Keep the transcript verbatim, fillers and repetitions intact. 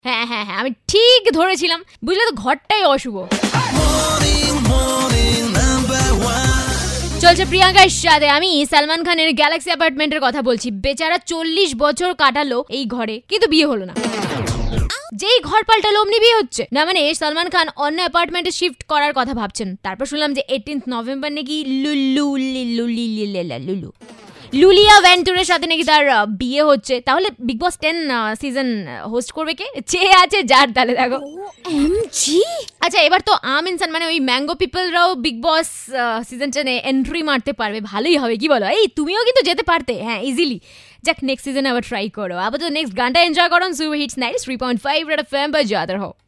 হ্যাঁ হ্যাঁ হ্যাঁ আমি ঠিক ধরেছিলাম, বুঝলে তো ঘরটাই অশুভ। চলছে প্রিয়াঙ্কার সাথে আমি সালমান খানের গ্যালাক্সি অ্যাপার্টমেন্টের কথা বলছি। বেচারা চল্লিশ বছর কাটালো এই ঘরে, কিন্তু বিয়ে হলো না। যেই ঘর পাল্টালো অমনি বিয়ে হচ্ছে না, মানে সালমান খান অন্য অ্যাপার্টমেন্টে শিফট করার কথা ভাবছেন। তারপর শুনলাম যে এইটিন্থ নভেম্বর নাকি লুলু লুলু লুলিয়া ভ্যান্টুরের সাথে নাকি তার বিয়ে হচ্ছে। তাহলে Bigg Boss ten season host করবে কে? চেয়ে আছে যার, তাহলে দেখো। আচ্ছা এবার তো আম ইনসান মানে ওই ম্যাঙ্গো পিপলরাও বিগ বস সিজন টেনে এন্ট্রি মারতে পারবে, ভালোই হবে কি বলো? এই তুমিও কিন্তু যেতে পারতে, হ্যাঁ ইজিলি। যাক নেক্সট সিজনে আবার ট্রাই করো। আবার তো নেক্সট গানটা এনজয় করো। Super hits ninety three point five Red FM বাজাতে রহো।